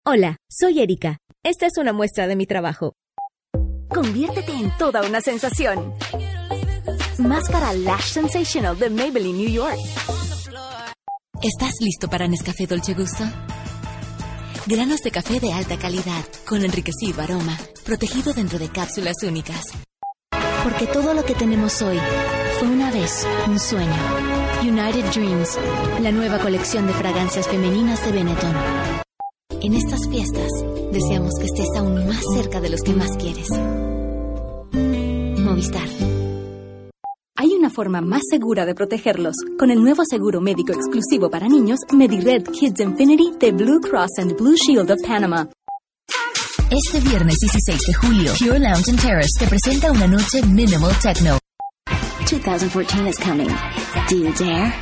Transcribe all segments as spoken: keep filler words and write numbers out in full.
Hola, soy Erika. Esta es una muestra de mi trabajo. Conviértete en toda una sensación. Máscara Lash Sensational de Maybelline New York. ¿Estás listo para Nescafé Dolce Gusto? Granos de café de alta calidad, con enriquecido aroma, protegido dentro de cápsulas únicas. Porque todo lo que tenemos hoy fue una vez un sueño. United Dreams, la nueva colección de fragancias femeninas de Benetton. En estas fiestas, deseamos que estés aún más cerca de los que más quieres. Movistar. Hay una forma más segura de protegerlos. Con el nuevo seguro médico exclusivo para niños, MediRed Kids Infinity de Blue Cross and Blue Shield of Panama. Este viernes dieciséis de julio, Pure Lounge and Terrace te presenta una noche minimal techno. twenty fourteen is coming. Do you dare?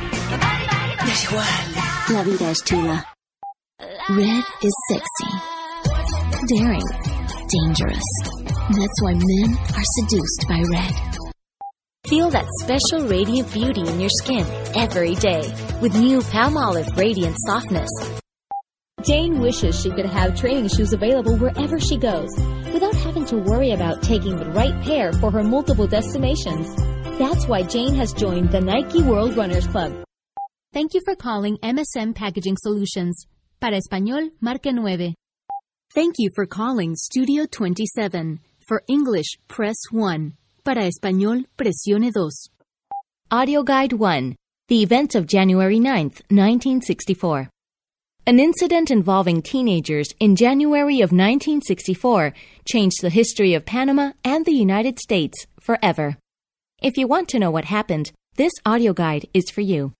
La vida es chula. Red is sexy, daring, dangerous. That's why men are seduced by red. Feel that special radiant beauty in your skin every day with new Palmolive Radiant Softness. Jane wishes she could have training shoes available wherever she goes without having to worry about taking the right pair for her multiple destinations. That's why Jane has joined the Nike World Runners Club. Thank you for calling M S M Packaging Solutions. Para español, marque nueve. Thank you for calling Studio twenty-seven. For English, press one. Para español, presione dos. Audio Guide one. The events of January ninth, nineteen sixty-four. An incident involving teenagers in January of nineteen sixty-four changed the history of Panama and the United States forever. If you want to know what happened, this audio guide is for you.